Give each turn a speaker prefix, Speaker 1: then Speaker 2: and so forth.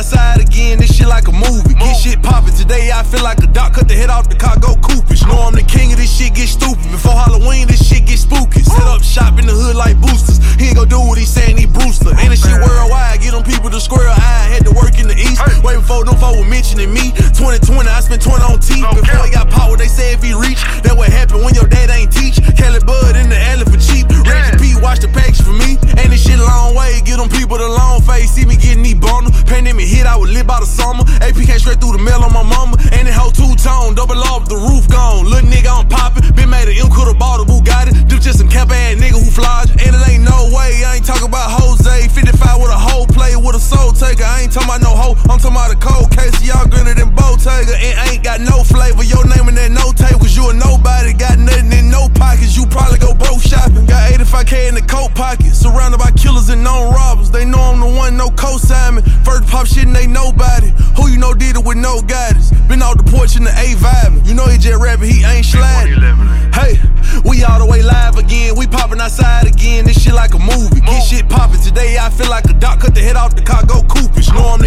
Speaker 1: outside again, this shit like a movie. Get shit poppin', today I feel like a doc, cut the head off the car, go Coopish. Know I'm the king of this shit, get stupid. Before Halloween, this shit get spooky. Set up shop in the hood like boosters. He ain't gon' do what he saying, he Brewster. Ain't this shit worldwide, get them people to square eye. Had to work in the east, way before them folk were mentioning me. 2020, I spent 20 on teeth. Before he got power, they say if he reach, that what happen when your dad ain't teach. Kelly Bud in the alley for cheap. Reggie P, watch the package for me. Ain't this shit a long way, get them people the long face. See me getting these bundles. Pandemic hit, I would live by the summer. APK straight through the mail on my mama. And it whole two-tone, double off, the roof gone. Little nigga, I'm poppin'. Been made a M, coulda bought a Bugatti. Them just some cap ass nigga who flies. And it ain't no way, I ain't talking about Jose. 55 with a whole play with a soul taker. I ain't talking about no hoe, I'm talking about a cold case. Y'all grinner than Bottega. And ain't got no flavor. Your name in that no tape, cause you a nobody. Got nothing in no pockets, you probably go broke shopping. Got 85K in the coat pocket. Surrounded by killers and known robbers. They know I'm the one, no co-signing. First pop shit and they nobody. Who you know did it with no guidance? Been off the porch in the A vibing. You know he just rapping, he ain't sliding. Hey, we all the way live again. We poppin' outside again. This shit like a movie. Get shit poppin', today I feel like a doc, cut the head off the car, go Coopish. Know I'm